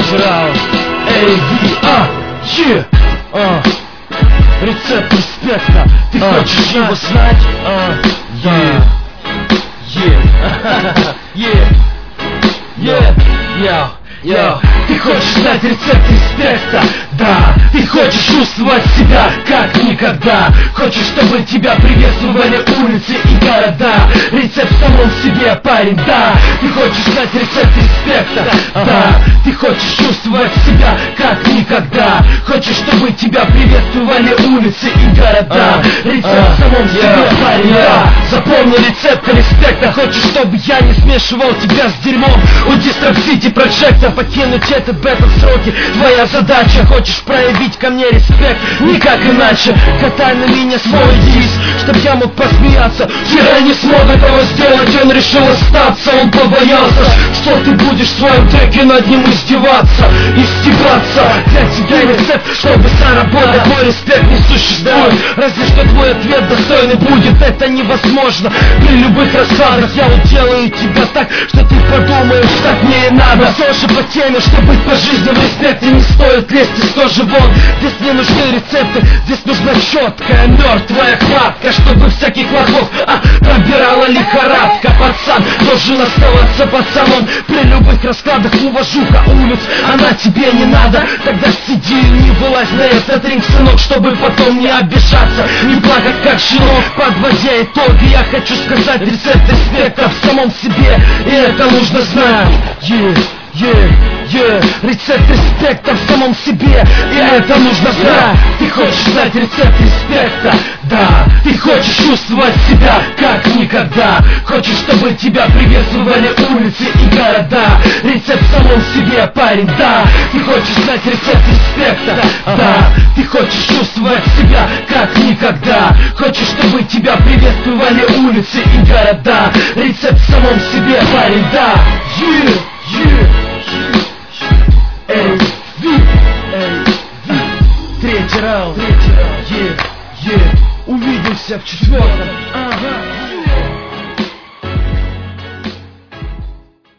Третий раунд. Рецепт респекта. Ты хочешь его знать? Ты хочешь знать рецепт респекта? Да. Ты хочешь чувствовать себя как никогда. Хочешь, чтобы тебя приветствовали улицы и города. Рецепт в самом себе, парень, да. Ты хочешь знать рецепт респекта? Да. Ты хочешь чувствовать себя как никогда. Хочешь, чтобы тебя приветствовали улицы и города. Рецепт в самом себе, парень, да. Запомни рецепт респекта. Хочешь, чтобы я не смешивал тебя с дерьмом? У Disturb City Project покинуть этот бэтл в сроки. Твоя задача, хочешь проявить ко мне респект? Никак иначе. Катай на меня свой дис, чтоб я мог посмеяться. Вчера не смог этого сделать, он решил остаться. Он побоялся, что ты будешь в своем треке над ним издеваться. Для тебя рецепт, чтобы заработать. Мой респект не существует, разве что твой ответ достойный будет. Это невозможно. При любых раскладах я уделаю тебя так, что ты подумаешь, так мне и надо. Все же по теме, что быть по жизни в респекте, не стоит лезть из кожи вон. Здесь не нужны рецепты, здесь нужна четкая мертвая хватка, чтобы всяких лохов пробирала лихорадка. Пацан должен оставаться пацаном. При любых раскладах уважуха улиц, она тебе не надо. Тогда сиди и не вылазь на этот ринг, сынок, чтобы потом не обижаться, не плакать как щенок. Подводя итоги, я хочу сказать: рецепт респекта в самом себе, и это нужно знать. Рецепт респекта в самом себе, и это нужно знать. Ты хочешь знать рецепт респекта? Да. Ты хочешь чувствовать себя как никогда. Хочешь, чтобы тебя приветствовали улицы и города. Рецепт в самом себе, парень, да. Ты хочешь знать рецепт респекта? Да. Ты хочешь чувствовать себя как никогда. Хочешь, чтобы тебя приветствовали улицы и города. Рецепт в самом себе, парень, да. Третий раунд. Увидимся в четвертом.